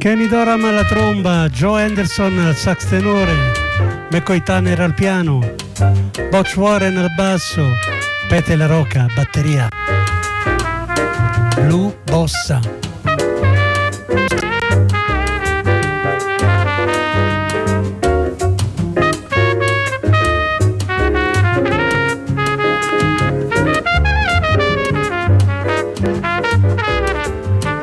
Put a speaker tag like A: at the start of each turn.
A: Kenny Dorham alla tromba, Joe Henderson al sax tenore, McCoy Tanner al piano, Butch Warren al basso, Pete La Roca batteria. Blue Bossa.